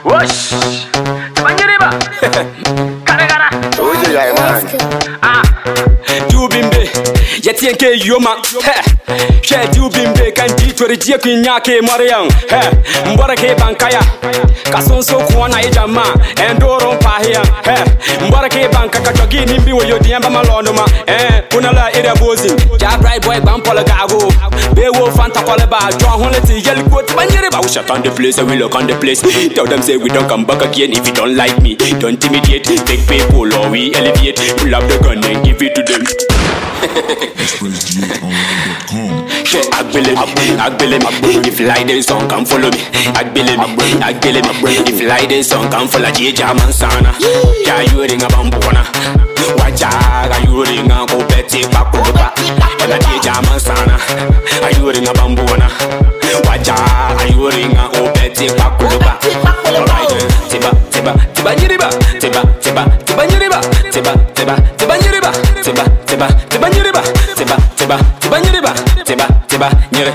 Whoosh. Tabanyiriba. Gara. Oje guy man. Du bimbe, yeti enke yoma. She du bimbe kan di tori die kunya ke Mariam. Mbora ke bankaya. Kasonso kuona ejama. Endoro mpahia. Mbora ke banka kajogi nimbi wo yodi amba malono ma. Kunala area bozi. Ja bright boy bampola gago. Bewo fanta koleba. John Honleti yeli ko tabanyiriba. We shut on the place and we look on the place. Tell them say we don't come back again if you don't like me. Don't intimidate. Take people or we elevate. Pull up the gun and give it to them. ExpressGHOnline.com. Agbele, if you like this song, come follow me. Agbele, if you like this song, come follow Jija Mansana. Yeah, you ring a bambona. Wajaga, you ring a go betty pakuba. And a Jija Mansana. Are you ring a bambona? Wajaga, you ring a go betty pakuba. Alright, tiba, nyiriba, tiba, nyiriba, tiba, nyiriba, tiba, nyiriba, tiba, nyire,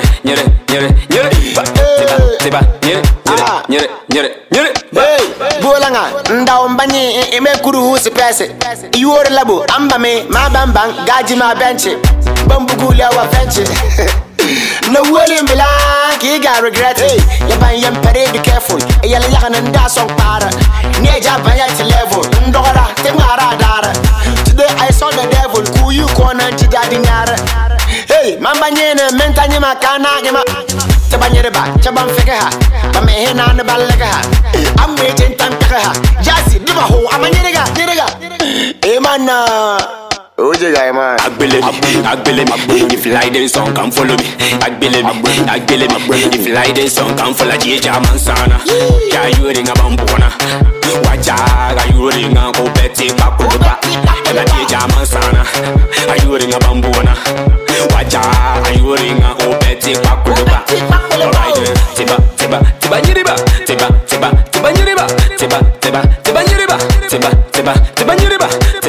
Hey, bolanga, ndaombanye emekuru usipese. Iwore labo, ambame, mabambang, gaji mabenche. Bambugula wa fenche. No willing be like, you got regret. Hey, you parade, be careful. Yalla yakan and da song para. Neja bayat level. Ndora, temara dara. Today I saw the devil, kuyu kona tidadi nyara. Hey, mamba nyene mentanye makana gema. Tabanyereba, chabam fekeha. Bamehena ne ballegaha. I'm waiting time pekeha. Jasi, diva ho, amanyerega. Emana. Oje guy man. Agbele, if you like this song, come follow me. Agbele, if you like this song, come follow Jija Mansana. Yeah, you ring a bambona. Wajaga, you ring a go betty pakuba. And a Jija Mansana. Are you ring a bambona? Wajaga, you ring a go betty pakuba. Alright, tiba, nyiriba, tiba, nyiriba, tiba, nyiriba, tiba, nyiriba,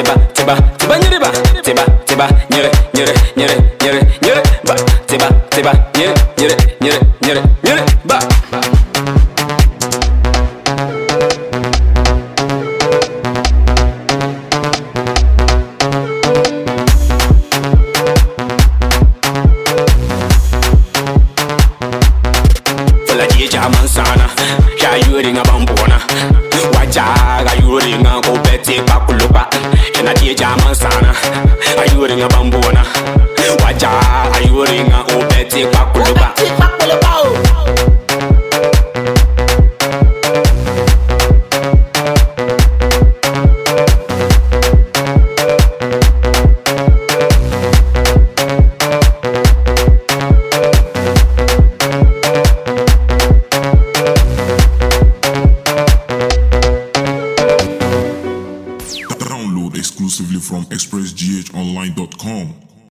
tiba, nyire, ba, tiba, nyire, ba. Fela Jija Mansana, yeah, you ring a bambona. Wajaga, you ring a go betty pakuluba. And a Jija Mansana, are you ring a bambona? Wajaga, you ring a go betty pakuluba. Download exclusively from ExpressGHOnline.com.